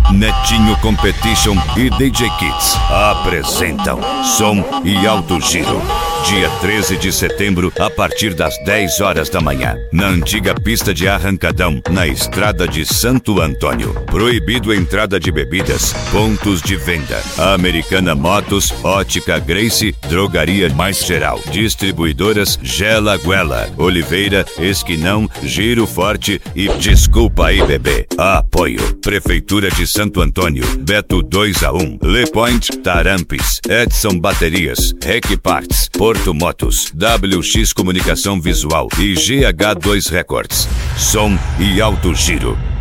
Netinho Competition e DJ Kids apresentam Som e Alto Giro. Dia 13 de setembro, a partir das 10 horas da manhã, na antiga pista de Arrancadão, na estrada de Santo Antônio. Proibido entrada de bebidas, pontos de venda: Americana Motos, Ótica Grace, Drogaria Mais Geral, distribuidoras Gela Guela, Oliveira, Esquinão, Giro Forte e Desculpa aí Bebê. Apoio: Prefeitura de Santo Antônio, Beto 2-1, Le Point, Tarampes, Edson Baterias, Rec Parts, Porto Motos, WX Comunicação Visual e GH2 Records. Som e Alto Giro.